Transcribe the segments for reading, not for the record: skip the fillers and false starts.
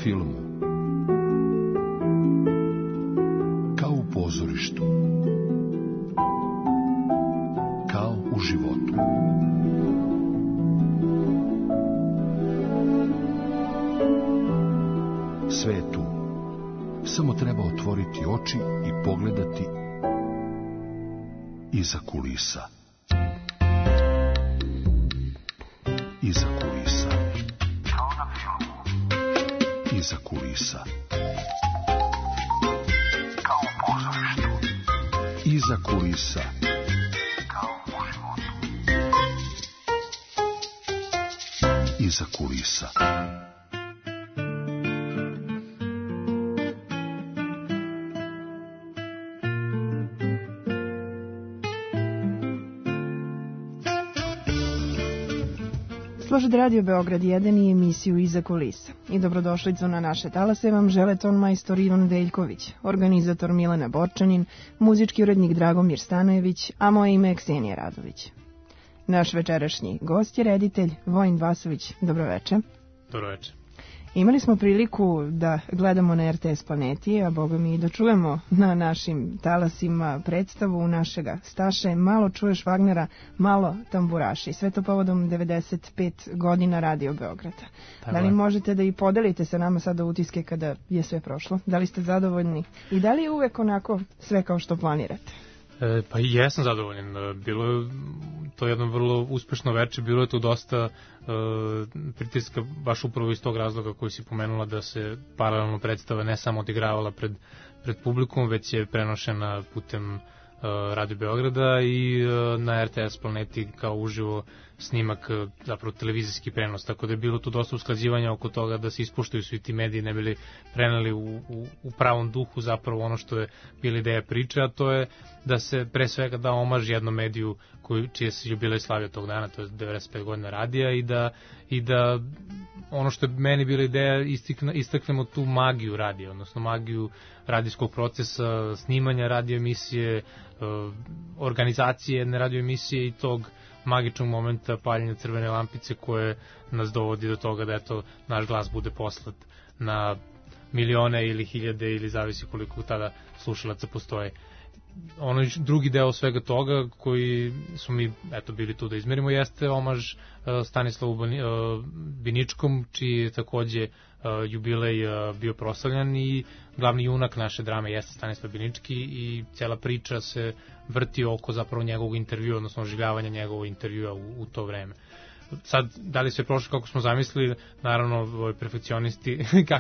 filmu, kao u pozorištu, kao u životu. Sve je tu. Samo treba otvoriti oči i pogledati iza kulisa. Iza kulisa. Kao na filmu. Iza kulisa. Kao u pozorištu. Iza kulisa. Kao u životu. Iza kulisa. Slušate Radio Beograd 1 i emisiju Iza kulisa. I dobrodošlicu na naše talase vam žele tonmajstor Ivan Veljković, organizator Milena Borčanin, muzički urednik Dragomir Stanojević, a moje ime je Ksenija Radović. Naš večerašnji gost je reditelj Vojin Vasović. Dobroveče. Dobroveče. Imali smo priliku da gledamo na RTS Planeti, a boga mi i da čujemo na našim talasima predstavu našega Staše Malo čuješ Wagnera, malo tamburaši. Sve to povodom 95 godina Radio Beograda. Da li možete da i podelite sa nama sada utiske kada je sve prošlo? Da li ste zadovoljni? I da li je uvek onako sve kao što planirate? Pa i jesam zadovoljan. Bilo je to jedno vrlo uspešno veče, bilo je tu dosta pritiska, baš upravo iz tog razloga koji si pomenula, da se paralelno predstava ne samo odigravala pred publikom, već je prenošena putem Radio Beograda i na RTS Planeti kao uživo snimak, zapravo televizijski prenos, tako da je bilo tu dosta usklađivanja oko toga da se ispoštuju svi ti mediji, ne bili preneli u pravom duhu zapravo ono što je bila ideja priče, a to je da se pre svega da omaž jednom mediju čije se jubilej slavio tog dana, to je 95 godina radija, i da ono što je meni bila ideja, istaknemo tu magiju radija, odnosno magiju radijskog procesa, snimanja radio emisije, organizacije jedne radio emisije i tog magičnog momenta paljenja crvene lampice koje nas dovodi do toga da eto naš glas bude poslat na milione ili hiljade ili zavisi koliko tada slušalaca postoje. Ono drugi deo svega toga koji su mi bili tu da izmerimo jeste omaž Stanislavu Biničkom, čiji je takođe jubilej bio proslavljan i glavni junak naše drame jeste Stanislav Binički i cijela priča se vrti oko zapravo njegovog intervjua, odnosno oživljavanja njegovog intervjua u to vreme. Sad, da li sve prošlo kako smo zamislili, naravno, perfekcionisti,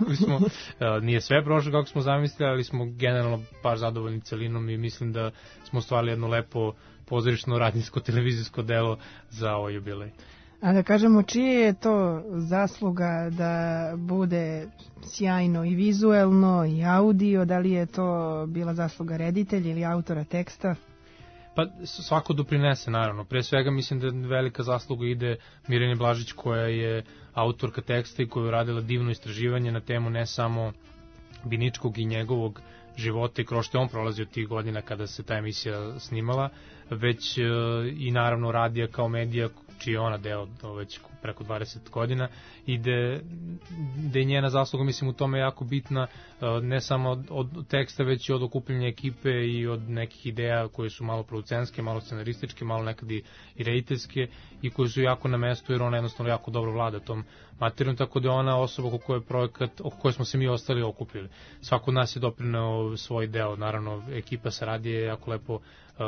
nije sve prošlo kako smo zamislili, ali smo generalno baš zadovoljni celinom i mislim da smo stvarili jedno lepo pozorišno, radijsko, televizijsko delo za ovaj jubilej. A da kažemo, čije je to zasluga da bude sjajno i vizuelno i audio, da li je to bila zasluga reditelja ili autora teksta? Pa svako doprinese, naravno. Pre svega mislim da velika zasluga ide Mirjani Blažić, koja je autorka teksta i koja je radila divno istraživanje na temu ne samo Biničkog i njegovog života i kroz što je on prolazio tih godina kada se ta emisija snimala, već i naravno radija kao medija čiji je ona deo već preko 20 godina i da je njena zasluga, mislim, u tome jako bitna, ne samo od teksta, već i od okupljanja ekipe i od nekih ideja koje su malo producentske, malo scenarističke, malo nekad i rediteljske i koje su jako na mestu jer ona jednostavno jako dobro vlada tom materijom, tako da je ona osoba oko koje smo se mi ostali okupili. Svako od nas je doprineo svoj deo, naravno ekipa sa radije je jako lepo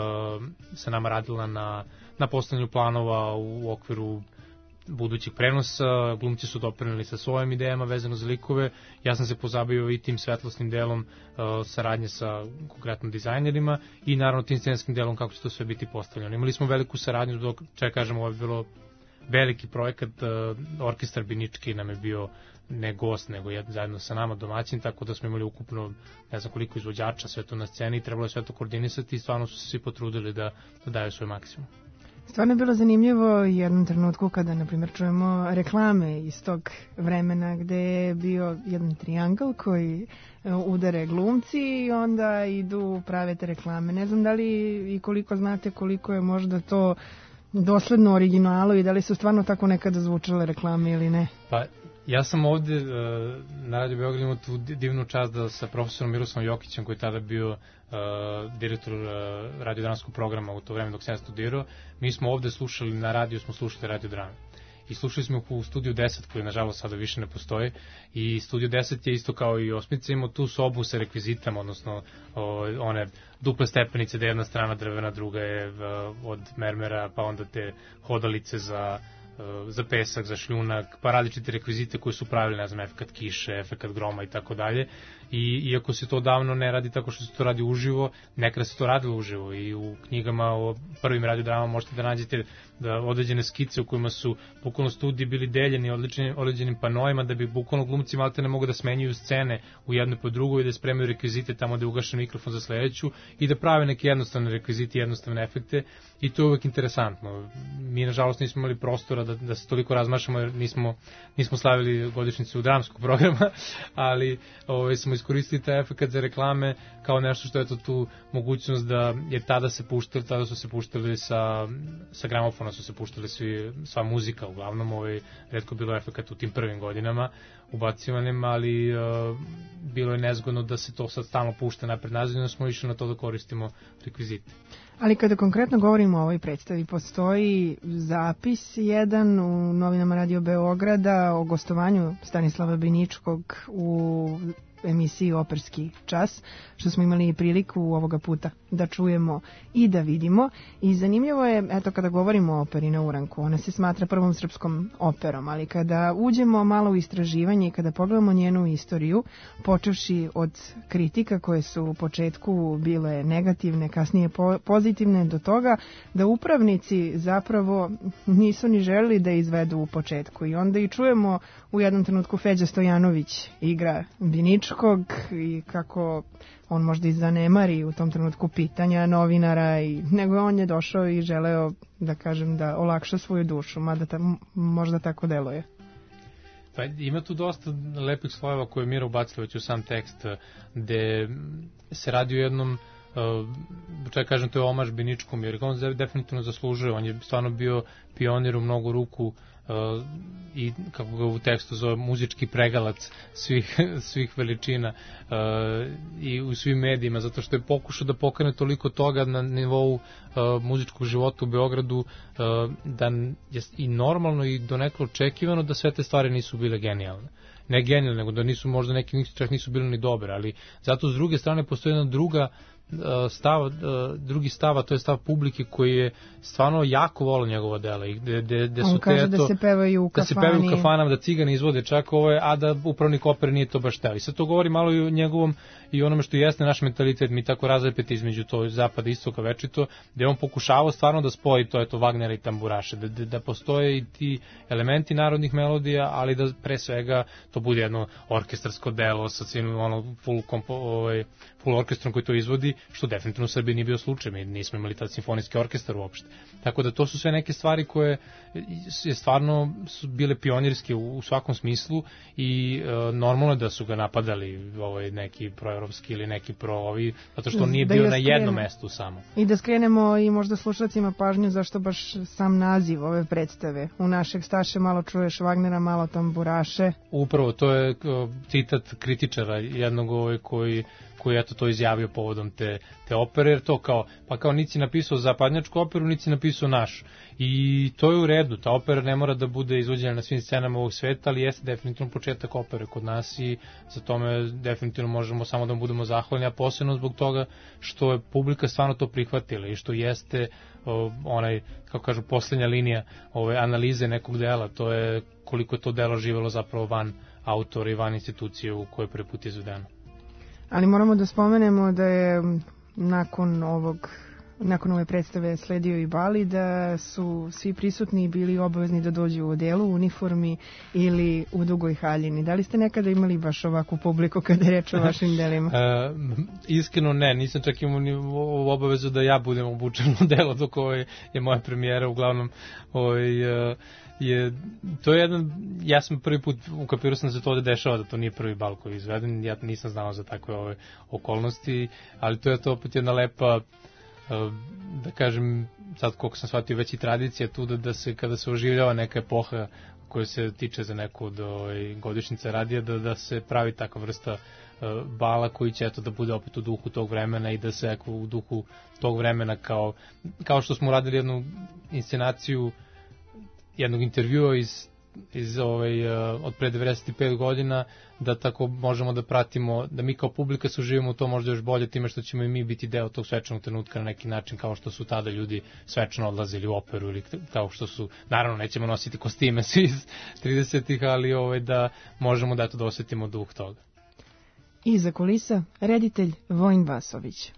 sa nama radila na postavljanju planova u okviru budućih prenosa, glumci su doprineli sa svojim idejama vezano za likove, ja sam se pozabavio i tim svetlosnim delom saradnje sa konkretno dizajnerima i naravno tim scenskim delom kako će to sve biti postavljeno. Imali smo veliku saradnju, dok kažemo ovo je bilo veliki projekat, orkestar Binički nam je bio ne gost, nego zajedno sa nama domaćin, tako da smo imali ukupno ne znam koliko izvođača, sve to na sceni i trebalo je sve to koordinisati i stvarno su se svi potrudili da daju svoj maksimum. Stvarno je bilo zanimljivo u jednom trenutku kada, na primjer, čujemo reklame iz tog vremena gde je bio jedan triangl koji udare glumci i onda idu prave te reklame. Ne znam da li i koliko znate koliko je možda to dosledno originalu i da li su stvarno tako nekada zvučale reklame ili ne? Pa Ja sam ovde na Radio Beograd imao tu divnu čast da sa profesorom Miroslavom Jokićem, koji je tada bio direktor radiodramskog programa u to vreme dok sam ja studirao, mi smo ovde slušali, na radiju smo slušali radiodrame. I slušali smo u Studiju 10, koji nažalost sada više ne postoji, i Studio 10 je isto kao i Osmica, imao tu sobu sa rekvizitama, odnosno one duple stepenice, da jedna strana drvena, druga je od mermera, pa onda te hodalice za pesak, za šljunak, pa različite rekvizite koje su pravili, ne znam, efekat kiše, efekat groma i tako dalje. I iako se to davno ne radi tako što se to radi uživo, nekada se to radilo uživo i u knjigama o prvim radiodramama možete da nađete određene skice u kojima su bukvalno studiji bili deljeni određenim panoima da bi bukvalno glumci malte ne mogu da smenjuju scene u jednoj po drugoj i da spremaju rekvizite tamo da je ugašen mikrofon za sledeću i da prave neke jednostavne rekvizite, jednostavne efekte, i to je uvek interesantno. Mi nažalost nismo imali prostora da se toliko razmašamo jer nismo slavili godišnjicu dramskog programa, ali smo iskoristili taj efekt za reklame kao nešto što je to tu mogućnost da je tada su se puštali sa gramofona, su se puštali sva muzika, uglavnom retko bilo efekat u tim prvim godinama ubacivanim, ali bilo je nezgodno da se to sad stalno pušta napred nazad, i smo išli na to da koristimo rekvizite. Ali kada konkretno govorimo o ovoj predstavi, postoji zapis jedan u novinama Radio Beograda o gostovanju Stanislava Biničkog u emisiji Operski čas, što smo imali priliku ovoga puta da čujemo i da vidimo. I zanimljivo je, eto, kada govorimo o operi na Uranku, ona se smatra prvom srpskom operom, ali kada uđemo malo u istraživanje i kada pogledamo njenu istoriju, počevši od kritika koje su u početku bile negativne, kasnije pozitivne, do toga da upravnici zapravo nisu ni želeli da izvedu u početku. I onda i čujemo u jednom trenutku Feđa Stojanović igra Biničkog i kako on možda i zanemari u tom trenutku pitanja novinara, nego on je došao i želeo, da kažem, da olakša svoju dušu, mada možda tako deluje. Pa ima tu dosta lepih slojeva koje je Mira ubacila već u sam tekst, gde se radi o jednom, čak kažem, to je omaž Biničkom, jer on definitivno zaslužuje, on je stvarno bio pionir u mnogo ruku i, kako ga u tekstu zove, muzički pregalac svih veličina i u svim medijima, zato što je pokušao da pokrene toliko toga na nivou muzičkog života u Beogradu, da je i normalno i donekle očekivano da sve te stvari nisu bile genijalne. Ne genijalne, nego da nisu, možda neki čak nisu bili ni dobre, ali zato s druge strane postoji jedna drugi stav, a to je stav publike koji je stvarno jako volao njegova dela i gde on kaže da se pevaju u kafanama, da cigani izvode čak a da upravnik opere nije to baš teo. I sad to govori malo i o njegovom i onome što jeste naš mentalitet, mi tako razlepeti između to zapada i istoka večito, gde on pokušavao stvarno da spoji to Wagnera i tamburaše, da postoje i ti elementi narodnih melodija, ali da pre svega to bude jedno orkestarsko delo sa svim full orkestrom koji to izvodi, što definitivno u Srbiji nije bio slučaj, mi nismo imali tad simfonijski orkestar uopšte. Tako da to su sve neke stvari koje je stvarno su bile pionirske u svakom smislu i normalno je da su ga napadali neki proevropski ili neki pro-ovi, zato što on nije bio na jednom mestu samo. I da skrenemo i možda slušalcima pažnju zašto baš sam naziv ove predstave. U našeg Staše malo čuješ Wagnera, malo tamburaše. Upravo, to je citat kritičara jednog koji je to izjavio povodom te opere, jer to kao nici napisao zapadnjačku operu, nici napisao našu. I to je u redu, ta opera ne mora da bude izvođena na svim scenama ovog sveta, ali jeste definitivno početak opere kod nas i za tome definitivno možemo samo da budemo zahvalni, a posebno zbog toga što je publika stvarno to prihvatila i što jeste kako kažu, poslednja linija analize nekog dela, to je koliko je to delo živelo zapravo van autora i van institucije u kojoj prvi put izvedeno. Ali moramo da spomenemo da je nakon ove predstave sledio i bal i da su svi prisutni bili obavezni da dođu u odelu, u uniformi ili u dugoj haljini. Da li ste nekada imali baš ovakvu publiku kada je reč o vašim delima? Iskreno ne, nisam čak imao ni obavezu da ja budem obučen u delo dok je moja premijera, uglavnom to je ja sam prvi put ukapirao sam da se to ovde dešava, da to nije prvi bal koji je izveden, ja nisam znao za takve okolnosti, ali to je to opet jedna lepa, da kažem, sad koliko sam shvatio, već i tradicija tu da se, kada se oživljava neka epoha koje se tiče za neku od godišnjice radija, da se pravi takva vrsta bala koji će da bude opet u duhu tog vremena i da se u duhu tog vremena kao što smo uradili jednu inscenaciju jednog intervjua od pre 95 godina, da tako možemo da pratimo, da mi kao publika se uživamo to možda još bolje time što ćemo i mi biti deo tog svečanog trenutka na neki način, kao što su tada ljudi svečno odlazili u operu ili kao što su, naravno nećemo nositi kostime svi iz 30-ih, ali da možemo da osetimo duh toga. Iza kulisa reditelj Vojin Vasović.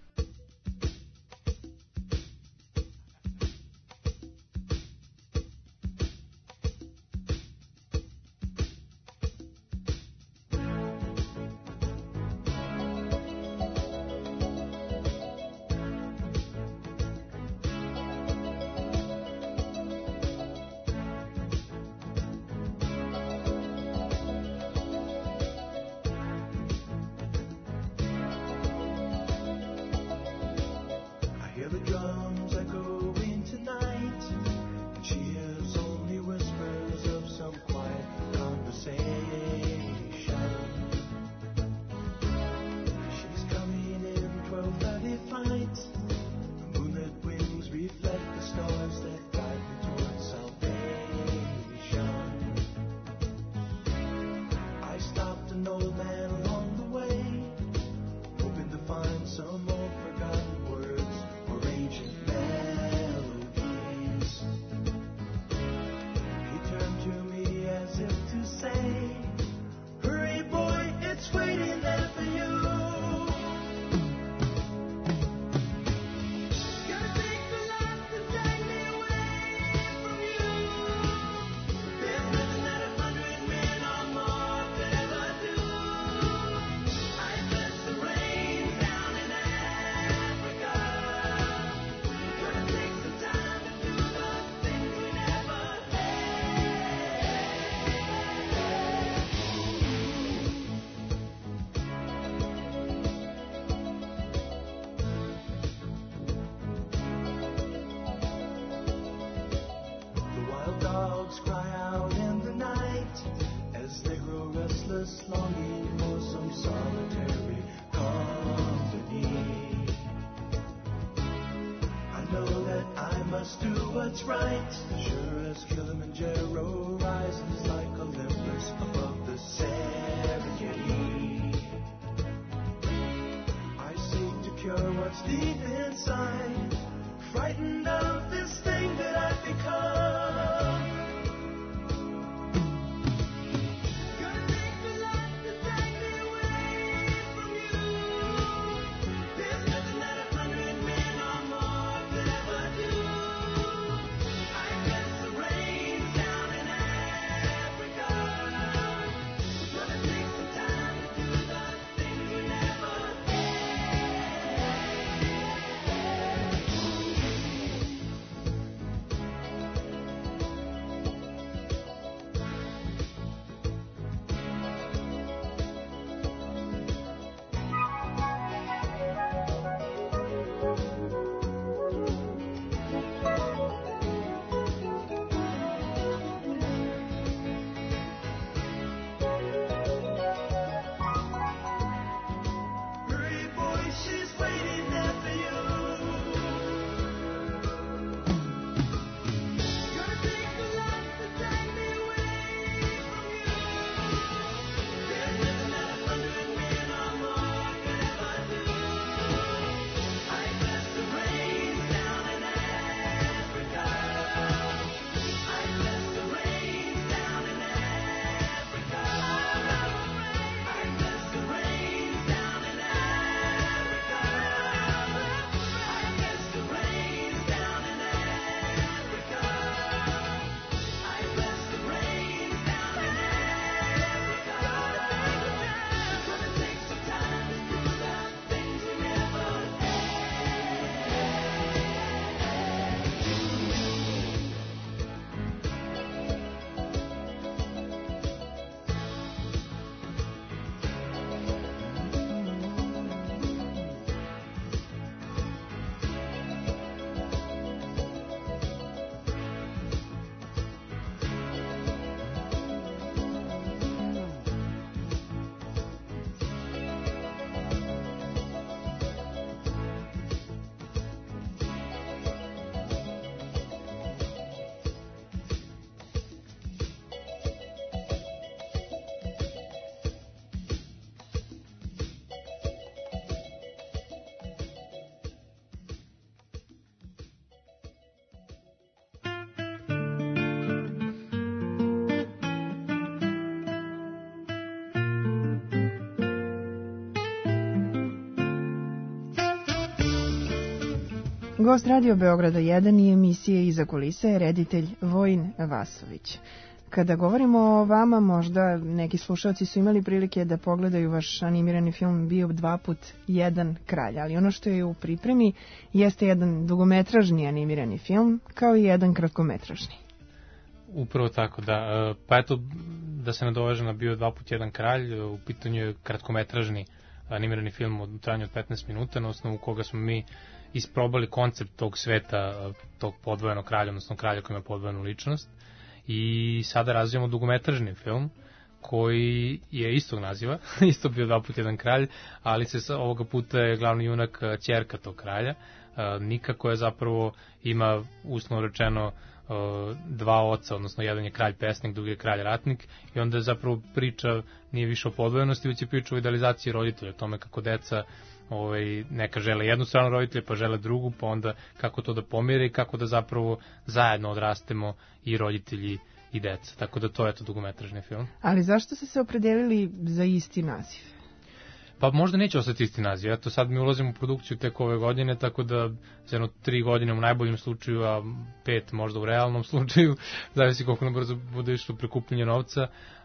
Gost Radio Beograda 1 i emisije Iza kulise je reditelj Vojin Vasović. Kada govorimo o vama, možda neki slušalci su imali prilike da pogledaju vaš animirani film Bio 2 put 1 kralj, ali ono što je u pripremi jeste jedan dugometražni animirani film, kao i jedan kratkometražni. Upravo tako, da. Pa eto, da se nadoveže na Bio 2 put 1 kralj, u pitanju je kratkometražni animirani film od trajanju od 15 minuta, na osnovu koga smo mi isprobali koncept tog sveta, tog podvojenog kralja, odnosno kralja koji ima podvojenu ličnost. I sada razvijamo dugometražni film koji je istog naziva, isto Bio 2 put 1 kralj, ali se ovoga puta je glavni junak ćerka tog kralja, Nika, koja zapravo ima, uslovno rečeno, dva oca, odnosno jedan je kralj pesnik, drugi je kralj ratnik, i onda zapravo priča nije više o podvojenosti, već je priča o idealizaciji roditelja, o tome kako deca neka žele jednu stranu roditelja, pa žele drugu, pa onda kako to da pomire i kako da zapravo zajedno odrastemo i roditelji i deca. Tako da to je to dugometražni film. Ali zašto ste se opredelili za isti naziv? Pa možda neće ostati isti naziv. Eto, sad mi ulazimo u produkciju tek ove godine, tako da za jedno 3 godine u najboljem slučaju, a 5 možda u realnom slučaju, zavisi koliko nam brzo bude išlo prikupljanje novca,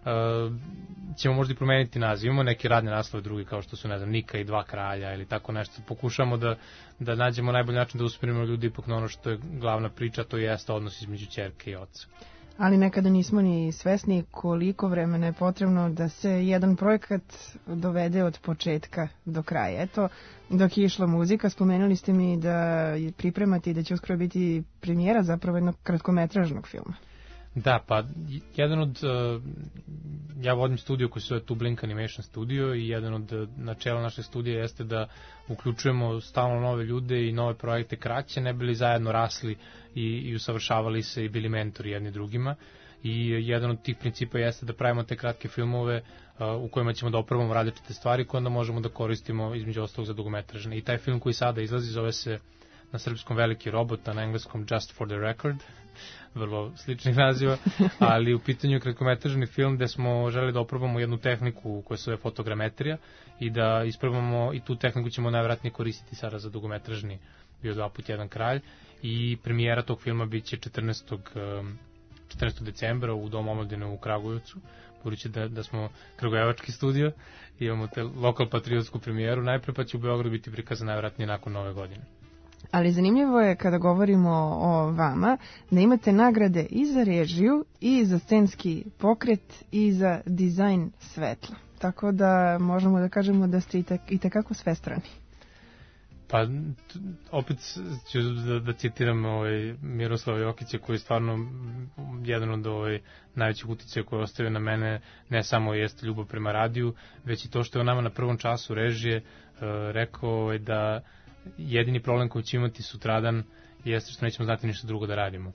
ćemo možda i promeniti naziv. Imamo neke radne naslove drugi, kao što su, ne znam, Nika i 2 kralja ili tako nešto. Pokušamo da nađemo najbolji način da usmerimo ljudi ipak na ono što je glavna priča, to jeste odnos između ćerke i oca. Ali nekada nismo ni svesni koliko vremena je potrebno da se jedan projekat dovede od početka do kraja. Eto, dok je išla muzika, spomenuli ste mi da pripremate i da će uskoro biti premijera zapravo jednog kratkometražnog filma. Da, pa jedan od, ja vodim studio koji se zove Tu Blink Animation Studio i jedan od načela našeg studija jeste da uključujemo stalno nove ljude i nove projekte kraće, ne bili zajedno rasli i usavršavali se i bili mentori jedni drugima. I jedan od tih principa jeste da pravimo te kratke filmove u kojima ćemo da oprobamo različite stvari koje onda možemo da koristimo između ostalog za dugometražne. I taj film koji sada izlazi zove se na srpskom Veliki robot, a na engleskom Just for the Record, vrlo sličnih naziva, ali u pitanju kratkometražni film gde smo želeli da oprobamo jednu tehniku koja se zove fotogrametrija i da isprobamo, i tu tehniku ćemo najvjerojatnije koristiti sada za dugometražni Bio 2 put 1 kralj, i premijera tog filma biće 14. decembra u Domu omladine u Kragujevcu, budući da smo kragujevački studio, imamo te lokal patriotsku premijeru najpre, pa će u Beogradu biti prikazan najvjerojatnije nakon nove godine. Ali zanimljivo je kada govorimo o vama da imate nagrade i za režiju i za scenski pokret i za dizajn svetla. Tako da možemo da kažemo da ste i tekako svestrani. Pa opet ću da citiram Miroslava Jokića, koji je stvarno jedan od najvećih uticaja koje ostavio na mene, ne samo jeste ljubav prema radiju, već i to što je nama na prvom času režije rekao da jedini problem koji ćemo imati sutradan jeste što nećemo znati ništa drugo da radimo.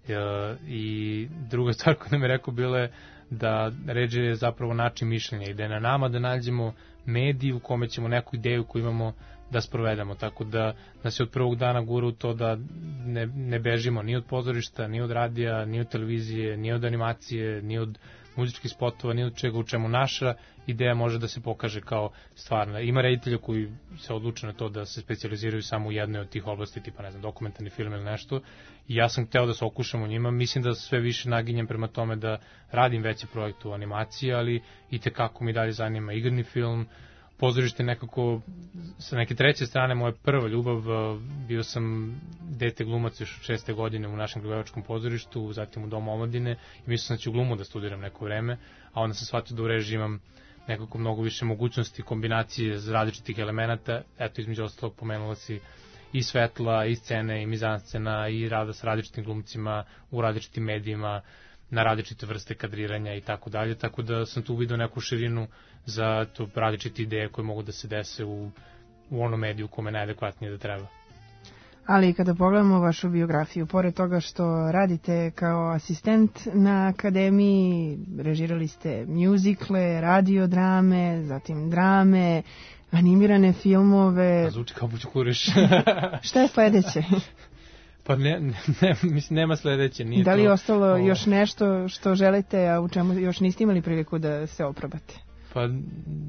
I druga stvar koju nam je rekao bila je da režija je zapravo način mišljenja i da je na nama da nađemo medij u kome ćemo neku ideju koju imamo da sprovedemo, tako da nas je od prvog dana gura u to da ne bežimo ni od pozorišta, ni od radija, ni od televizije, ni od animacije, ni od muzičkih spotova, ni od čega u čemu naša ideja može da se pokaže kao stvarna. Ima reditelja koji se odluče na to da se specijaliziraju samo u jednoj od tih oblasti, tipa, ne znam, dokumentarni film ili nešto, i ja sam hteo da se okušam u njima. Mislim da sve više naginjem prema tome da radim veće projekte u animaciji, ali i tekako mi dalje zanima igrani film, pozorište. Nekako sa neke treće strane moja prva ljubav, bio sam dete glumac još od 6. godine u našem kragujevačkom pozorištu, zatim u Domu omladine, i mislio sam da ću glumu da studiram neko vreme, a onda sam shvatio da u režiji imam nekako mnogo više mogućnosti, kombinacije z različitih elemenata. Eto, između ostalog pomenula si i svetla, i scene, i mizanscena, i rada sa različitim glumcima u različitim medijima, na različite vrste kadriranja i tako dalje, tako da sam tu vidio neku širinu za to različite ideje koje mogu da se dese u onom mediju kome je najadekvatnije da treba. Ali kada pogledamo vašu biografiju, pored toga što radite kao asistent na akademiji, režirali ste mjuzikle, radiodrame, zatim drame, animirane filmove. A zvuči kao bućkuriš. Šta je sledeće? Pa mislim, nema sledeće. Nije da li je ostalo to, još nešto što želite, a u čemu još niste imali priliku da se oprobate? Pa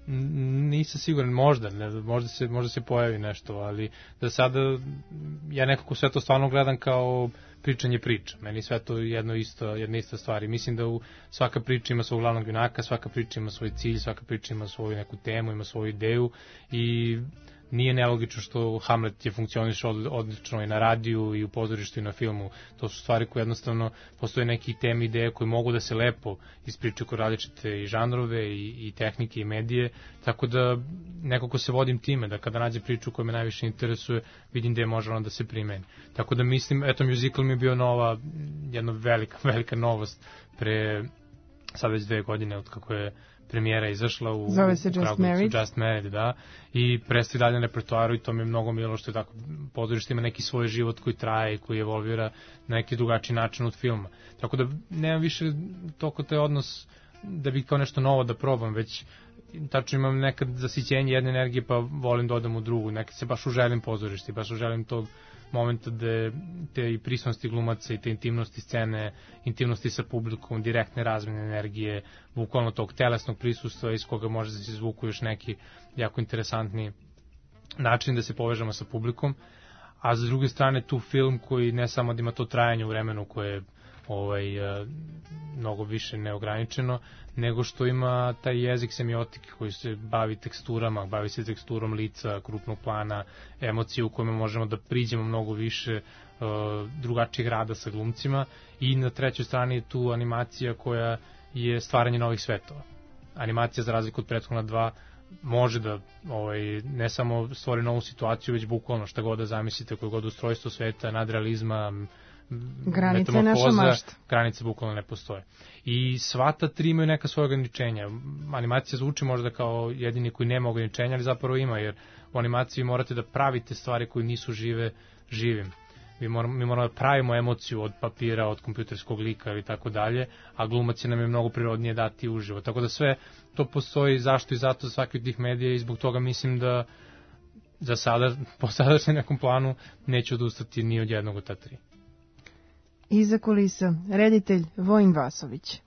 nisam siguran, možda se pojavi nešto, ali za sada ja nekako sve to stvarno gledam kao pričanje priča. Meni sve to jedna ista stvar i mislim da svaka priča ima svog glavnog junaka, svaka priča ima svoj cilj, svaka priča ima svoju neku temu, ima svoju ideju i nije nelogično što Hamlet je funkcioniše odlično i na radiju i u pozorištu i na filmu. To su stvari koje jednostavno postoje neki teme, ideje koje mogu da se lepo ispričaju kroz različite i žanrove i tehnike i medije, tako da nekako se vodim time, da kada nađe priču koja me najviše interesuje, vidim gde može ona da se primeni. Tako da mislim, eto, musical mi je bio jedna velika novost pre sad već 2 godine od kako je premijera izašla u Just Married, da, i predstavi dalje na repertoaru i to mi je mnogo milo što je tako pozorište ima neki svoj život koji traje i koji evolvira na neki drugačiji način od filma. Tako da nemam više toliko taj odnos da bih kao nešto novo da probam, već tačno imam nekad zasićenje jedne energije pa volim da odam u drugu, nekad se baš uželim pozorište, baš uželim tog momenta da te i prisutnosti glumaca i te intimnosti scene, intimnosti sa publikom, direktne razmene energije, bukvalno tog telesnog prisustva iz koga može da se izvuku još neki jako interesantni način da se povežemo sa publikom, a za druge strane tu film koji ne samo da ima to trajanje u vremenu koje je mnogo više neograničeno, nego što ima taj jezik semiotike koji se bavi teksturama, bavi se teksturom lica, krupnog plana, emocije u kojima možemo da priđemo mnogo više drugačijeg rada sa glumcima i na trećoj strani je tu animacija koja je stvaranje novih svetova. Animacija za razliku od prethodna 2 može da ne samo stvori novu situaciju, već bukvalno šta god da zamislite, koje god ustrojstvo sveta, nadrealizma, granice je naša mašta. Granice bukvalno ne postoje. I sva ta 3 imaju neka svoja ograničenja. Animacija zvuči možda kao jedini koji nema ograničenja, ali zapravo ima, jer u animaciji morate da pravite stvari koje nisu žive živim. Mi moramo da pravimo emociju od papira, od kompjuterskog lika ili tako dalje, a glumac nam je mnogo prirodnije dati uživo. Tako da sve to postoji zašto i zato za svaki od tih medija i zbog toga mislim da za sada, po sadašnjem nekom planu, neću odustati ni od jednog od ta 3. Iza kulisa, reditelj Vojin Vasović.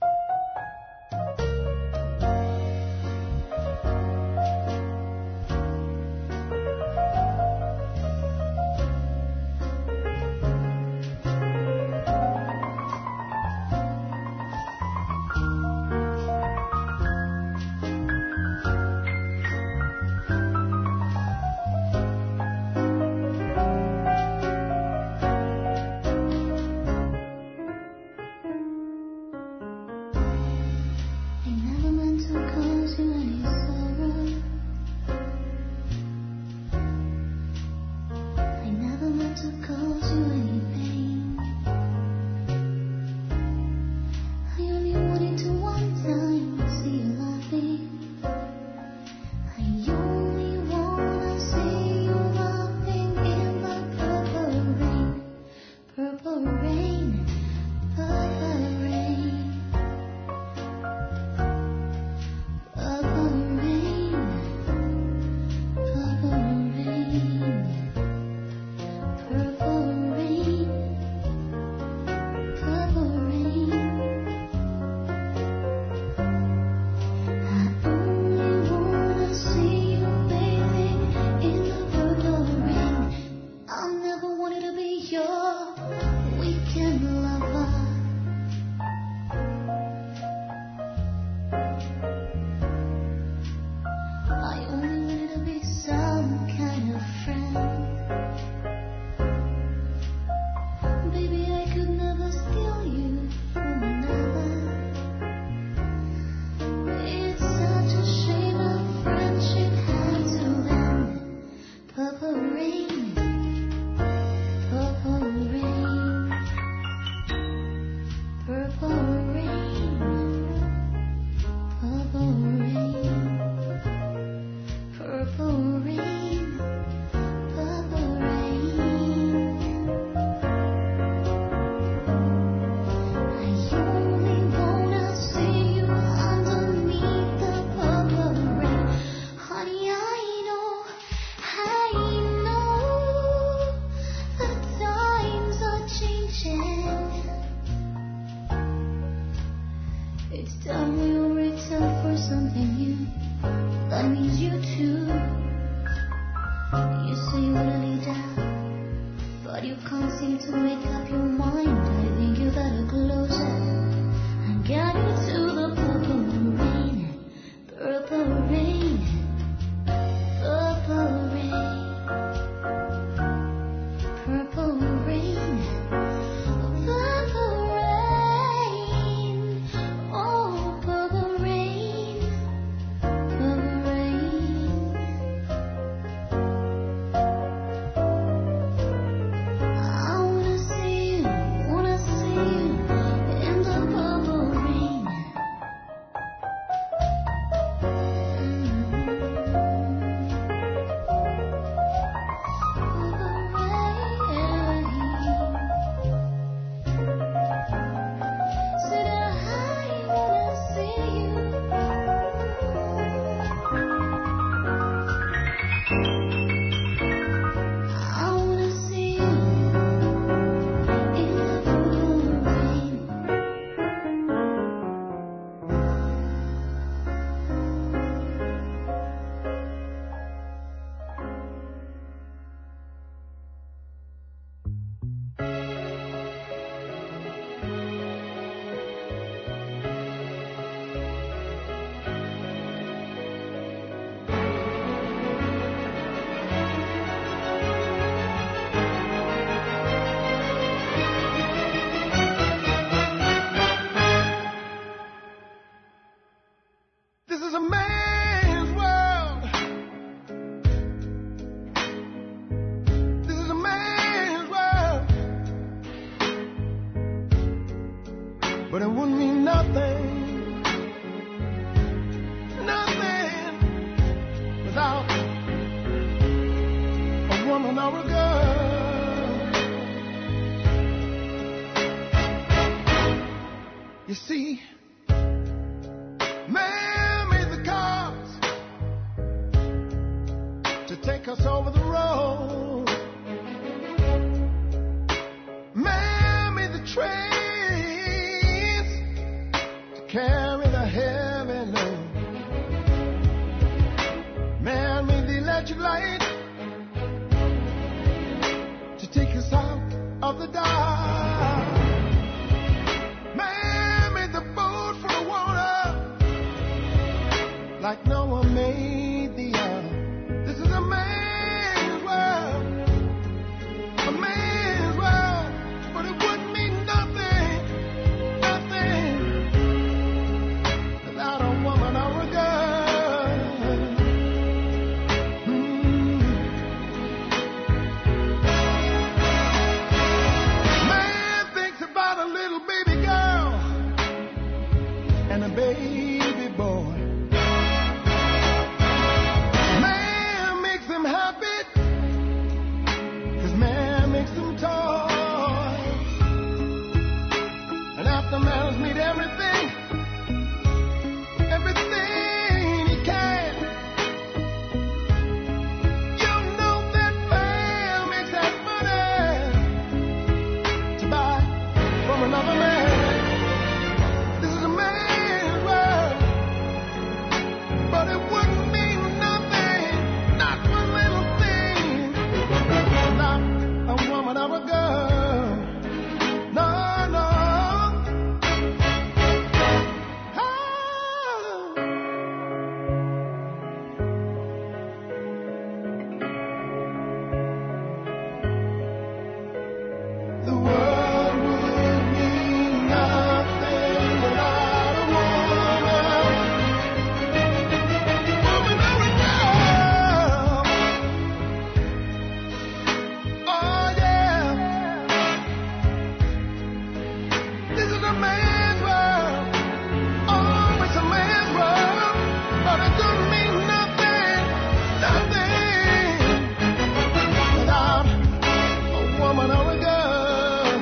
woman or a girl.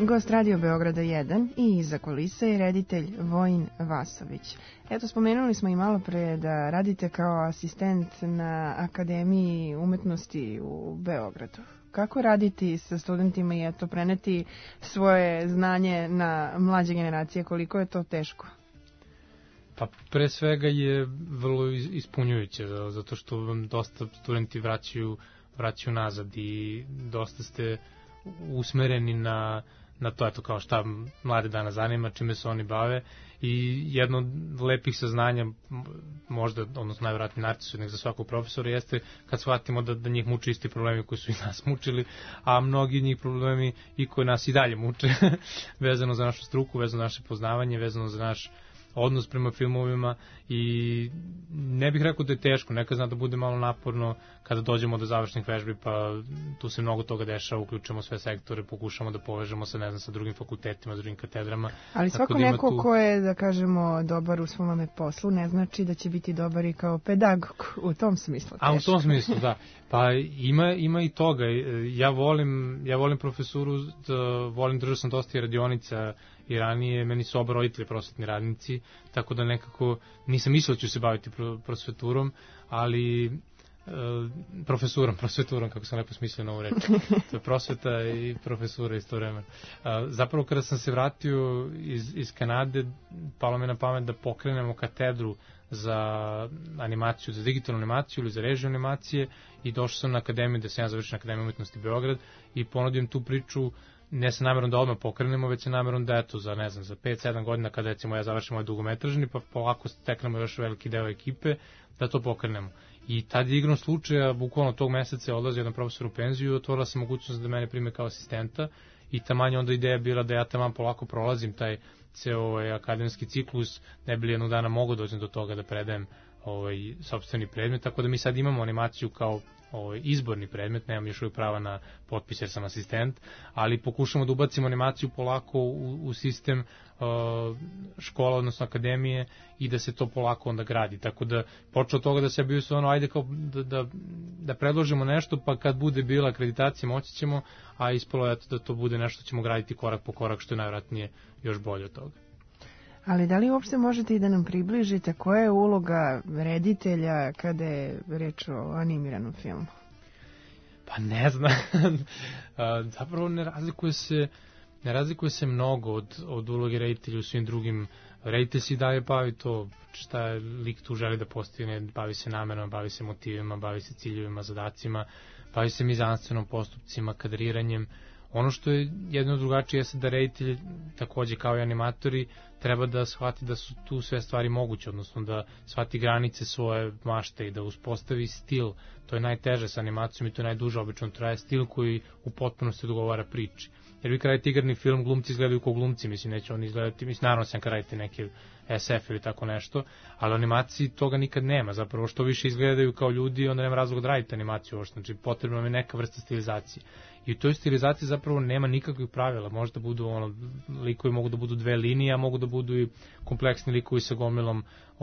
Gost Radio Beograda 1 i iza kulisa je reditelj Vojin Vasović. Eto, spomenuli smo i malo pre da radite kao asistent na Akademiji umetnosti u Beogradu. Kako raditi sa studentima i eto preneti svoje znanje na mlađe generacije, koliko je to teško? Pa pre svega je vrlo ispunjujuće, zato što vam dosta studenti vraćaju nazad i dosta ste usmereni na to, eto, kao šta mlade dana zanima, čime se oni bave, i jedno od lepih saznanja, možda, odnosno najvjerojatniji narsisudnik za svakog profesora, jeste kad shvatimo da njih muče isti problemi koji su i nas mučili, a mnogi njih problemi i koji nas i dalje muče, vezano za našu struku, vezano za naše poznavanje, vezano za naš odnos prema filmovima, i ne bih rekao da je teško, nekad zna da bude malo naporno kada dođemo do završnih vežbi, pa tu se mnogo toga dešava, uključujemo sve sektore, pokušamo da povežemo sa drugim fakultetima, sa drugim katedrama. Ali svako neko ko je, da kažemo, dobar u svome poslu, ne znači da će biti dobar i kao pedagog, u tom smislu teško. A u tom smislu, da. Pa ima i toga. Ja volim profesuru, volim, držao sam dosta i radionica i ranije, meni su oba roditelji prosvetni radnici, tako da nekako nisam mislio da ću se baviti prosveturom, ali prosveturom, kako sam lepo smislio na ovu reč. To je prosveta i profesura isto vremena. Zapravo, kada sam se vratio iz Kanade, palo me na pamet da pokrenemo katedru za animaciju, za digitalnu animaciju ili za režiju animacije, i došao sam na akademiju, da sam ja završio na Akademiju umetnosti Beograd, i ponudim tu priču ne sa namerom da odmah pokrenemo, već sa namerom da, eto, za 5-7 godina, kada recimo ja završim ovaj dugometražni, pa polako steknemo još veliki deo ekipe, da to pokrenemo. I tad je igrom slučaja, bukvalno tog meseca je odlazio jedan profesor u penziju i otvorila se mogućnost da mene prime kao asistenta, i tamanje onda ideja bila da ja taman polako prolazim taj ceo akademski ciklus, ne bi li jednog dana mogo doći do toga da predajem sopstveni predmet, tako da mi sad imamo animaciju kao izborni predmet, nemam još uvijek prava na potpis jer sam asistent, ali pokušamo da ubacimo animaciju polako u sistem škola, odnosno akademije, i da se to polako onda gradi. Tako da počeo od toga da se bio ajde kao da predložimo nešto, pa kad bude bila akreditacija moći ćemo, a ispalo je da to bude nešto ćemo graditi korak po korak, što je najvjerojatnije još bolje od toga. Ali da li uopšte možete i da nam približite koja je uloga reditelja kada je reč o animiranom filmu? Pa ne znam. Zapravo ne razlikuje se mnogo od uloge reditelja u svim drugim. Reditelj si dalje bavi to šta lik tu želi da postigne, bavi se namerom, bavi se motivima, bavi se ciljevima, zadacima, bavi se mizanstvenom, postupcima, kadriranjem. Ono što je jedno drugačije jeste da reditelj, takođe kao i animatori, treba da shvati da su tu sve stvari moguće, odnosno da shvati granice svoje mašte i da uspostavi stil. To je najteže sa animacijom i to je najduže, obično traje stil koji u potpunosti odgovara priči. Jer vi kad radite igrani film, glumci izgledaju kao glumci, neće oni izgledati, naravno sam kad radite neke SF ili tako nešto, ali u animaciji toga nikad nema, zapravo što više izgledaju kao ljudi, onda nema razloga da radite animaciju, znači potrebno je neka vrsta stilizacije. I u toj stilizaciji zapravo nema nikakvih pravila, može da budu likovi mogu da budu dve linije, a mogu da budu i kompleksni likovi sa gomilom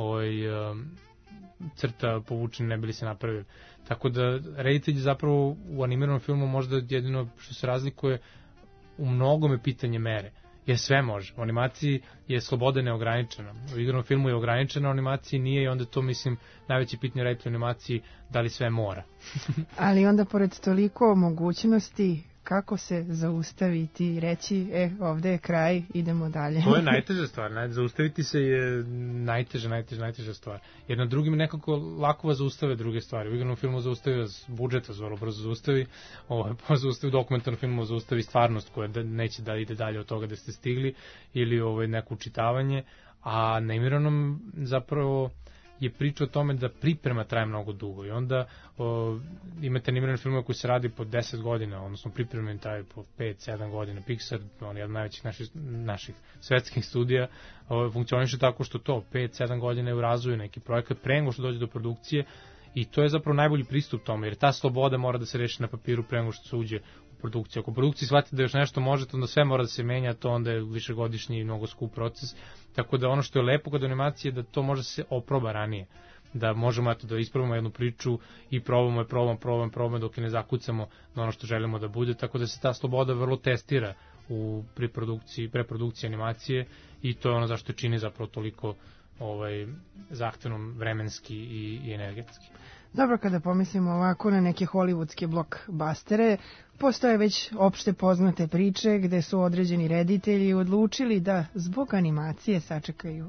crta povučeni ne bili se napravili. Tako da reditelj zapravo u animiranom filmu možda jedino što se razlikuje u mnogome pitanje mere, jer sve može. U animaciji je sloboda neograničena. U igranom filmu je ograničena, u animaciji nije, i onda to, mislim, najveće pitanje reditelja u animaciji, da li sve mora. Ali onda, pored toliko mogućnosti, kako se zaustaviti i reći, ovde je kraj, idemo dalje. To je najteža stvar, zaustaviti se je najteža stvar. Jer na drugim nekako lako vas zaustave druge stvari. U igranom filmu zaustavi vas budžet, vas vrlo brzo zaustavi, pa zaustavi dokumentarnom filmu, zaustavi stvarnost koja neće da ide dalje od toga da ste stigli, ili neko učitavanje, a na animiranom zapravo je priča o tome da priprema traje mnogo dugo, i onda imate animirane filmove koji se radi po 10 godina, odnosno pripremljeni traje po 5-7 godina. Pixar, on je jedan od najvećih naših svetskih studija, funkcioniše tako što to 5-7 godina je u razvoju neki projekat pre nego što dođe do produkcije, i to je zapravo najbolji pristup tome, jer ta sloboda mora da se reši na papiru pre nego što se uđe u produkciju. Ako u produkciji shvatite da još nešto možete, onda sve mora da se menja, to onda je višegodišnji i mnogo skup proces. Tako da ono što je lepo kod animacije je da to može se oproba ranije, da možemo da isprobamo jednu priču i probamo dok je ne zakucamo na ono što želimo da bude, tako da se ta sloboda vrlo testira u preprodukciji animacije i to je ono zašto čini zapravo toliko zahtevnom vremenski i energetski. Dobro, kada pomislimo ovako na neke hollywoodske blockbustere, postoje već opšte poznate priče gde su određeni reditelji odlučili da zbog animacije sačekaju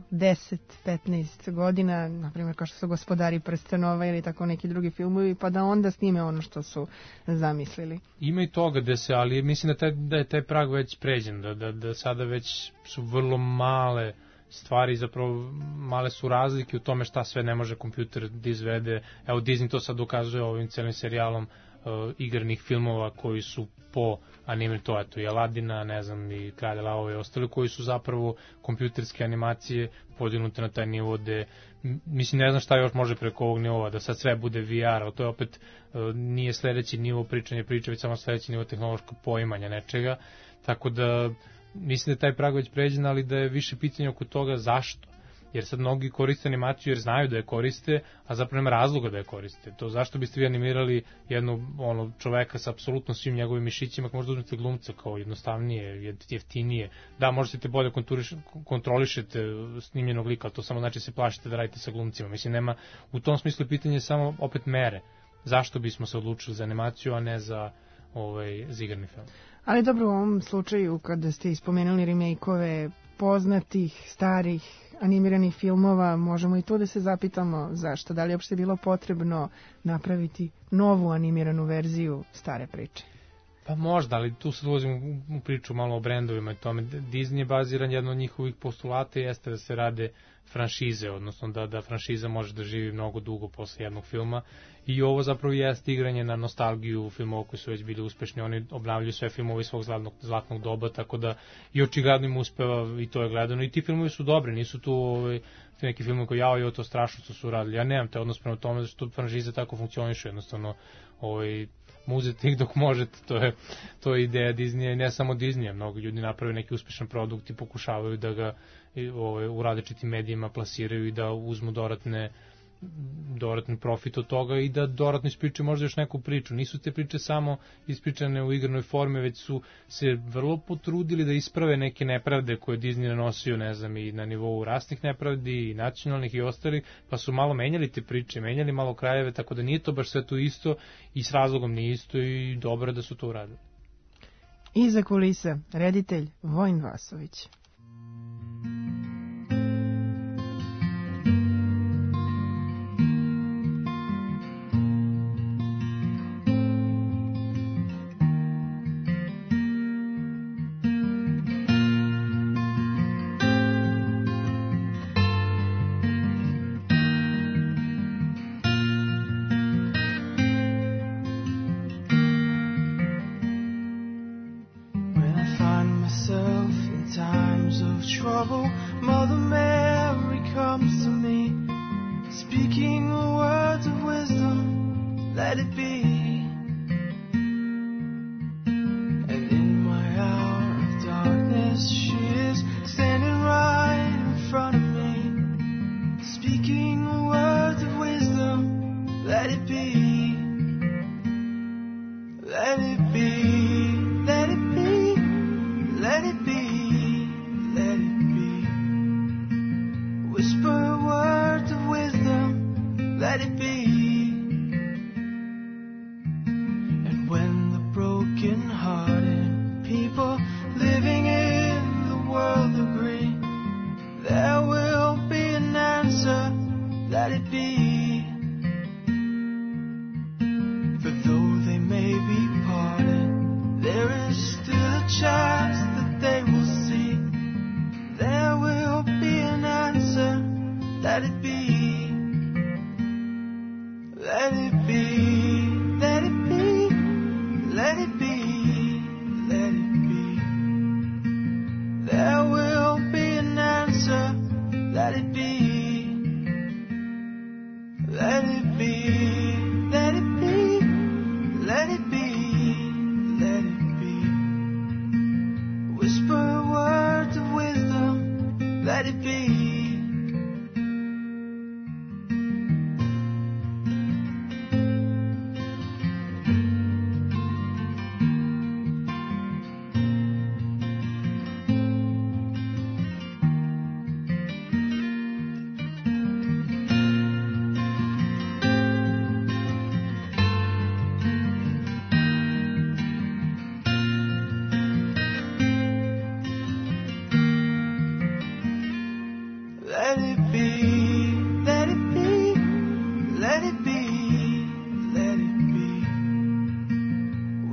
10-15 godina, na primjer kao što su Gospodari prstenova ili tako neki drugi filmovi, pa da onda snime ono što su zamislili. Ima i toga ali mislim da je taj prag već pređen, da sada već su vrlo male stvari, zapravo male su razlike u tome šta sve ne može kompjuter da izvede. Evo Disney to sad dokazuje ovim celim serijalom igranih filmova koji su po anime, to eto i Aladina, ne znam, i Kralja Lavova i ostali, koji su zapravo kompjuterske animacije podignute na taj nivo gde, mislim, ne znam šta još može preko ovog nivoa, da sad sve bude VR, ali to je opet nije sledeći nivo pričanja priče, već samo sledeći nivo tehnološkog poimanja nečega, tako da mislim da je taj prag već pređen, ali da je više pitanje oko toga zašto. Jer sad mnogi koriste animaciju jer znaju da je koriste, a zapravo nema razloga da je koriste. To zašto biste vi animirali jednog čoveka sa apsolutno svim njegovim mišićima, ako možda uzmete glumca kao jednostavnije, jeftinije. Da, možete bolje kontrolišete snimljenog lika, ali to samo znači se plašite da radite sa glumcima. Mislim, nema, u tom smislu pitanje je samo opet mere. Zašto bismo se odlučili za animaciju, a ne za igrani film? Ali dobro, u ovom slučaju kada ste ispomenuli remake-ove poznatih, starih, animiranih filmova, možemo i tu da se zapitamo zašto, da li je uopšte bilo potrebno napraviti novu animiranu verziju stare priče? Pa možda, ali tu sad ulazimo u priču malo o brendovima i tome. Disney je baziran, jedno od njihovih postulata jeste da se rade franšize, odnosno da franšiza može da živi mnogo dugo posle jednog filma i ovo zapravo jeste igranje na nostalgiju filmova koji su već bili uspešni, oni obnavljaju sve filmove iz svog zlatnog doba, tako da i očigledno im uspeva i to je gledano i ti filmovi su dobri, nisu tu neki filmovi koji jao to strašno što su radili, ja nemam te odnos prema tome što franšize tako funkcionišu, jednostavno muzete ih dok možete, to je ideja Disneya i ne samo Disneya, mnogo ljudi naprave neki uspešan produkt i pokušavaju da ga u različitim medijima plasiraju i da uzmu dodatni profit od toga i da dodatno ispričaju možda još neku priču. Nisu te priče samo ispričane u igranoj formi, već su se vrlo potrudili da isprave neke nepravde koje Disney nanosio, ne znam, i na nivou rasnih nepravdi i nacionalnih i ostalih, pa su malo menjali te priče, menjali malo krajeve, tako da nije to baš sve tu isto i s razlogom nije isto i dobro da su to uradili. Iza kulisa, reditelj Vojin Vasović.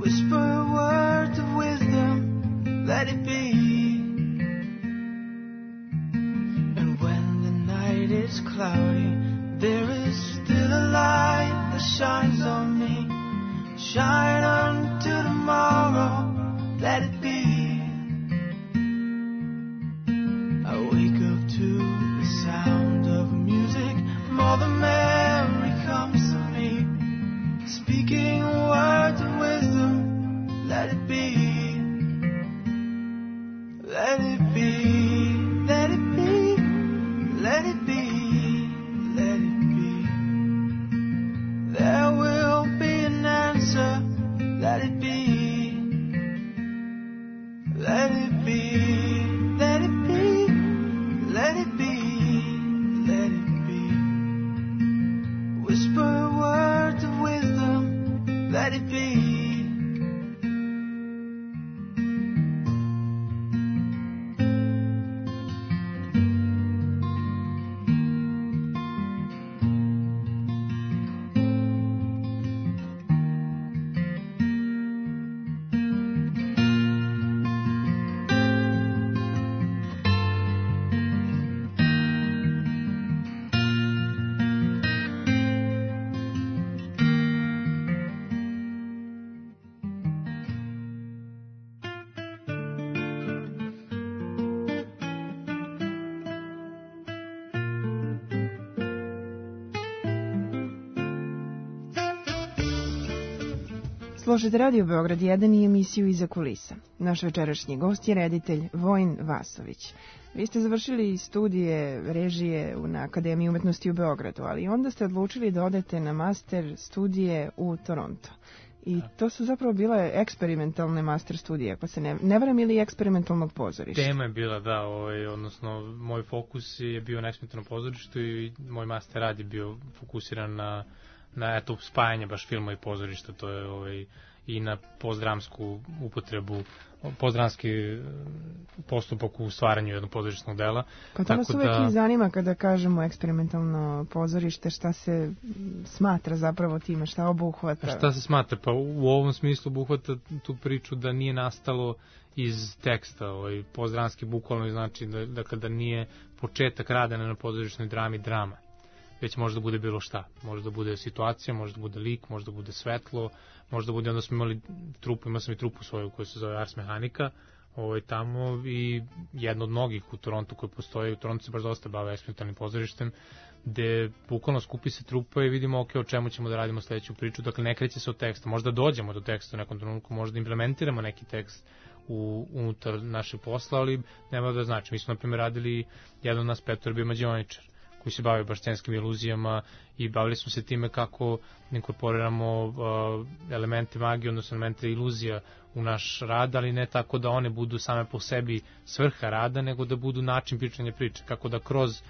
Whisper words of wisdom, let it be. And when the night is cloudy, there is still a light that shines on me. Shine unto tomorrow, let it be. I wake up to the sound of music, more the memory comes to me. Speaking words of wisdom, let it be. Let it be, let it be, let it be, let it be. There will be an answer, let it be. Let it be, let it be, let it be, let it be. Whisper words of wisdom, let it be. Slušajte Radio Beograd 1 i emisiju Iza kulisa. Naš večerašnji gost je reditelj Vojin Vasović. Vi ste završili studije režije na Akademiji umetnosti u Beogradu, ali onda ste odlučili da odete na master studije u Toronto. I to su zapravo bile eksperimentalne master studije, ako se ne varam, ili eksperimentalnog pozorišta. Tema je bila, da, odnosno moj fokus je bio na eksperimentalnom pozorištu i moj master rad je bio fokusiran na eto, spajanje baš filma i pozorišta, to je i na postdramsku upotrebu, postdramski postupak u stvaranju jednog pozorišnog dela. Pa to nas uvek i zanima kada kažemo eksperimentalno pozorište, šta se smatra zapravo time, šta obuhvata? Šta se smatra? Pa u ovom smislu obuhvata tu priču da nije nastalo iz teksta, postdramski bukvalno znači da kada nije početak rada na pozorišnoj drami drama, već može da bude bilo šta. Može da bude situacija, može da bude lik, može da bude svetlo, može da bude, onda smo imali trupu, imao sam i trupu svoju koja se zove Ars Mechanica, tamo i jedno od mnogih u Torontu koji postoji, u Torontu se baš dosta bave eksperimentalnim pozorištem, gde bukvalno skupi se trupa i vidimo o čemu ćemo da radimo sledeću priču, dakle ne kreće se od teksta, možda dođemo do teksta u nekom trenutku, možda implementiramo neki tekst unutar našeg posla, ali nema da znači. Mi smo na primjer radili, jedan od nas Petar bio mađioničar, koji se bavio baš scenskim iluzijama i bavili smo se time kako inkorporiramo elemente magije, odnosno elemente iluzija u naš rad, ali ne tako da one budu same po sebi svrha rada, nego da budu način pričanja priče, kako da kroz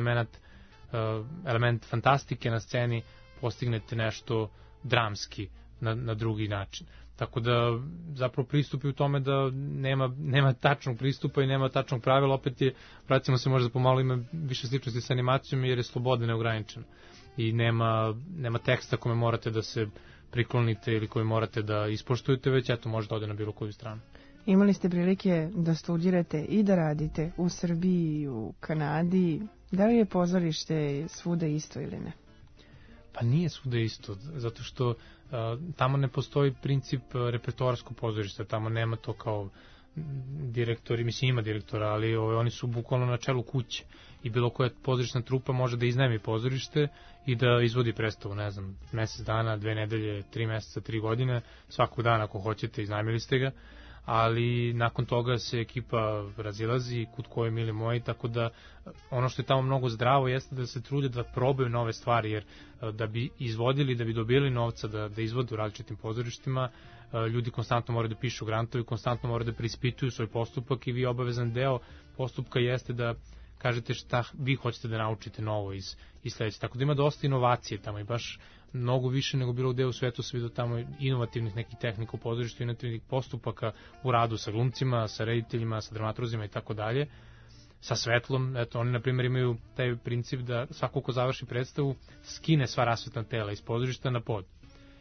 element fantastike na sceni postignete nešto dramski na drugi način. Tako da zapravo pristup je u tome da nema tačnog pristupa i nema tačnog pravila, opet vraćamo se možda pomalo, ima više sličnosti sa animacijom jer je sloboda neograničena i nema teksta kome morate da se priklonite ili koji morate da ispoštujete, već eto može da ode na bilo koju stranu. Imali ste prilike da studirate i da radite u Srbiji i u Kanadi. Da li je pozorište svuda isto ili ne? Pa nije svuda isto, zato što tamo ne postoji princip repertoarskog pozorišta, tamo nema to kao direktori, mislim ima direktora, ali oni su bukvalno na čelu kuće i bilo koja pozorišna trupa može da iznajmi pozorište i da izvodi predstavu, ne znam, mesec dana, 2 nedelje, 3 meseca, 3 godine, svakog dana ako hoćete, iznajmili ste ga, ali nakon toga se ekipa razilazi kud koje mili moji, tako da ono što je tamo mnogo zdravo jeste da se trude da probaju nove stvari, jer da bi izvodili, da bi dobili novca da izvode u različitim pozorištima, ljudi konstantno moraju da pišu grantovi, konstantno moraju da preispituju svoj postupak i vi obavezan deo postupka jeste da kažete šta vi hoćete da naučite novo iz sledeće. Tako da ima dosta inovacije tamo i baš mnogo više nego bilo gde u svetu se vidio tamo inovativnih nekih tehnika u pozorištu, inovativnih postupaka u radu sa glumcima, sa rediteljima, sa dramaturgima i tako dalje, sa svetlom. Eto, oni na primjer imaju taj princip da svako ko završi predstavu skine sva rasvetna tela iz pozorišta na pod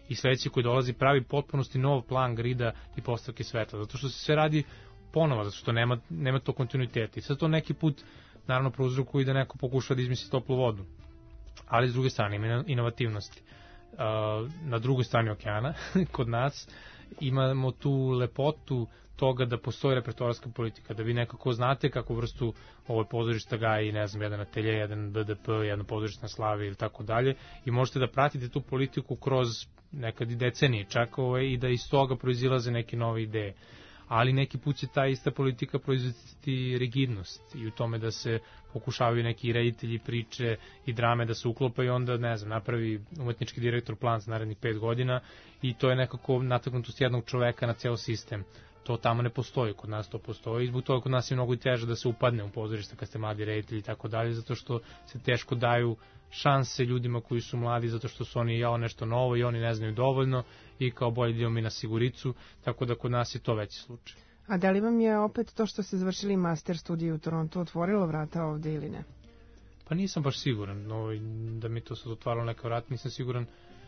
i sledeći koji dolazi pravi potpunosti nov plan grida i postavke svetla, zato što se sve radi ponovo, zato što nema to kontinuiteta. I sad to neki put naravno prouzrokuje i da neko pokuša da izmisli toplu vodu, ali s druge strane ima inovativnosti. Na drugoj strani okeana, kod nas, imamo tu lepotu toga da postoji repertoarska politika, da vi nekako znate kako vrstu pozorišta gaji, ne znam, jedan atelje, jedan BDP, jedno pozorište na Slavi ili tako dalje, i možete da pratite tu politiku kroz nekad i decenije čak, i da iz toga proizilaze neke nove ideje. Ali neki put će ta ista politika proizvoditi rigidnost i u tome da se pokušavaju neki reditelji priče i drame da se uklopa i onda, ne znam, napravi umetnički direktor plan za narednih 5 godina i to je nekako nataknutost jednog čoveka na ceo sistem. To tamo ne postoji, kod nas to postoji i zbog toga kod nas je mnogo teže da se upadne u pozorište kad ste mladi reditelji i tako dalje, zato što se teško daju šanse ljudima koji su mladi, zato što su oni nešto novo i oni ne znaju dovoljno i kao bolje idemo mi na siguricu, tako da kod nas je to veći slučaj. A da li vam je opet to što ste završili master studiju u Torontu otvorilo vrata ovde ili ne? Pa nisam baš siguran, da mi to sad otvaralo neka vrata, nisam siguran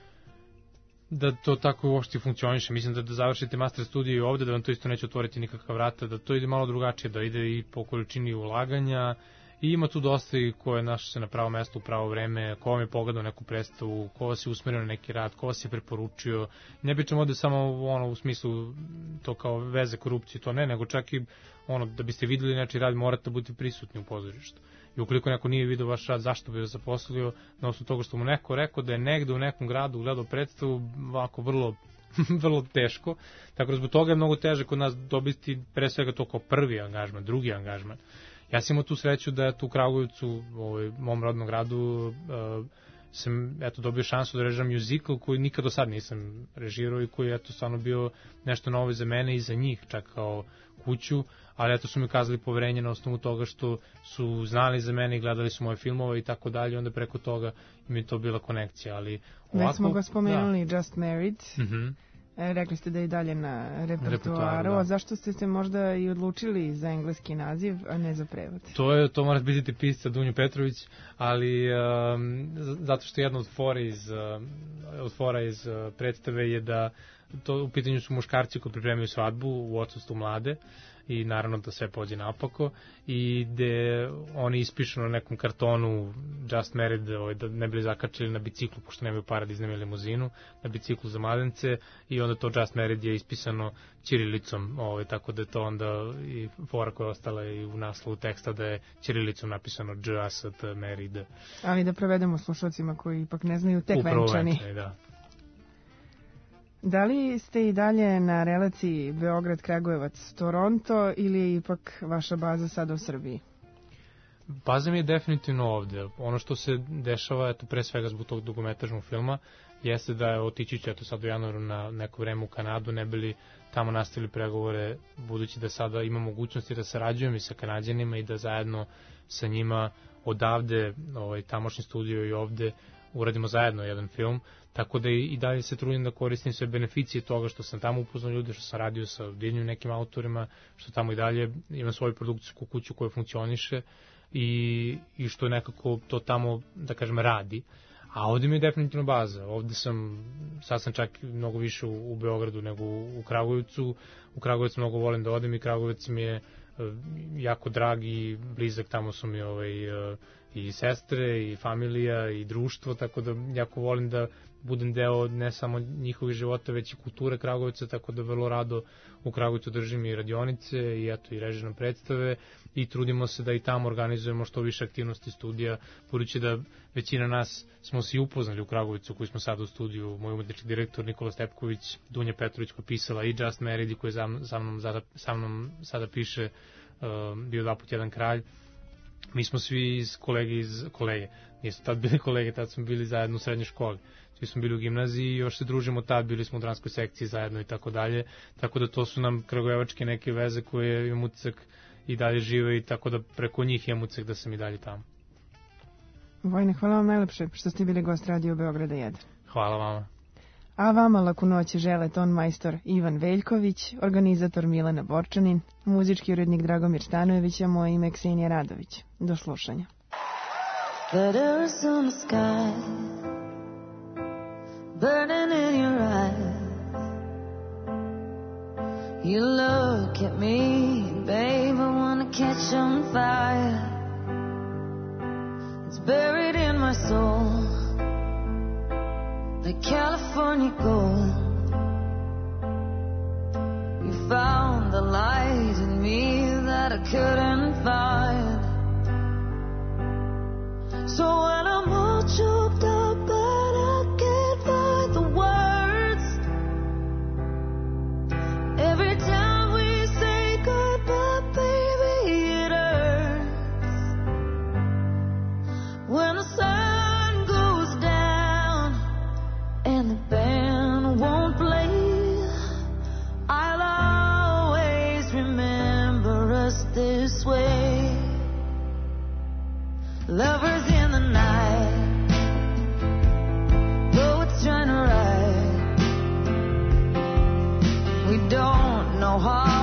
da to tako uopšte funkcioniše. Mislim da završite master studiju i ovde, da vam to isto neće otvoriti nikakva vrata, da to ide malo drugačije, da ide i po količini ulaganja i ima tu dosta i ko je našao se na pravo mesto u pravo vreme, ko vam je pogledao neku predstavu, ko vas je usmerio na neki rad, ko vas je preporučio. Ne pričam ovde samo u smislu to kao veze, korupcije, to ne, nego čak i da biste videli nečiji rad morate da budete prisutni u pozorištu. I ukoliko neko nije vidio vaš rad, zašto bi vas zaposlio, na osnovu toga što mu neko rekao da je negde u nekom gradu gledao predstavu, ovako vrlo teško. Tako da zbog toga je mnogo teže kod nas dobiti pre svega to kao prvi angažman, drugi angažman. Ja sam imao tu sreću da u Kragujevcu, mom rodnom gradu, sam dobio šansu da režiram muzikal koji nikad do sad nisam režirao i koji je stvarno bio nešto novo za mene i za njih, čak kao kuću, ali su mi ukazali poverenje na osnovu toga što su znali za mene i gledali su moje filmove i tako dalje, onda preko toga mi je to bila konekcija. Ali ovako, već smo ga spomenuli, da. Just Married. Rekli ste da je i dalje na repertoaru, a zašto ste se možda i odlučili za engleski naziv, a ne za prevod? To mora biti pisca Dunju Petrović, ali zato što jedna od fora iz predstave je da to u pitanju su muškarci koji pripremaju svadbu u odsustvu mlade i naravno da sve pođe naopako i gde oni ispišu na nekom kartonu Just Married, da ne bili zakačili na biciklu, pošto nemaju para da iznajme limuzinu, na biciklu za mladence i onda to Just Married je ispisano ćirilicom, tako da je to onda i fora koja je ostala i u naslovu teksta da je ćirilicom napisano Just Married. Ali da prevedemo slušalcima koji ipak ne znaju tek venčani. Da. Da li ste i dalje na relaciji Beograd-Kragujevac-Toronto ili je ipak vaša baza sada u Srbiji? Baza mi je definitivno ovde. Ono što se dešava, pre svega zbog tog dugometražnog filma, jeste da je otići će sad u januaru na neko vreme u Kanadu, ne bili tamo nastavili pregovore, budući da sada ima mogućnosti da sarađujem i sa Kanadjanima i da zajedno sa njima odavde, tamošnji studio i ovde, uradimo zajedno jedan film, tako da i dalje se trudim da koristim sve beneficije toga što sam tamo upoznao ljude, što sam radio sa divnim nekim autorima, što tamo i dalje imam svoju produkcijsku kuću koja funkcioniše i što nekako to tamo, da kažem, radi. A ovde mi je definitivno baza. Ovde sad sam čak mnogo više u Beogradu nego u Kragujevcu. U Kragujevcu mnogo volim da odem i Kragujevac mi je jako drag i blizak, tamo su mi i sestre i familija i društvo, tako da jako volim da budem deo ne samo njihovih života, već i kulture Kragujevca, tako da vrlo rado u Kragujevcu držim i radionice i režiram predstave i trudimo se da i tamo organizujemo što više aktivnosti studija, budući da većina nas smo se i upoznali u Kragujevcu, koji smo sad u studiju, moj umetnički direktor Nikola Stepković, Dunja Petrović koja je pisala i Just Married i koja sa mnom sada piše Bio 2 put jedan kralj. Mi smo svi kolege, nisu tad bili kolege, tad smo bili zajedno u srednjoj školi. Svi smo bili u gimnaziji i još se družimo tad, bili smo u dramskoj sekciji zajedno i tako dalje. Tako da to su nam kragujevačke neke veze koje imam utisak i dalje žive i tako da preko njih imam utisak da sam i dalje tamo. Vojne, hvala vam najlepše što ste bili gost Radio Beograda 1. Hvala vama. A vama laku noć žele ton majstor Ivan Veljković, organizator Milena Borčanin, muzički urednik Dragomir Stanojević, a moje ime Ksenija Radović. Do slušanja. burning in your eyes. You look at me, babe, I wanna catch on fire. It's buried in my soul, like California gold. You found the light in me that I couldn't find. So when I'm all choked up but I can't find the words, every time we say goodbye, baby, it hurts. When the sun goes down and the band won't play, I'll always remember us this way. Lovers in the night, poets trying to write. We don't know how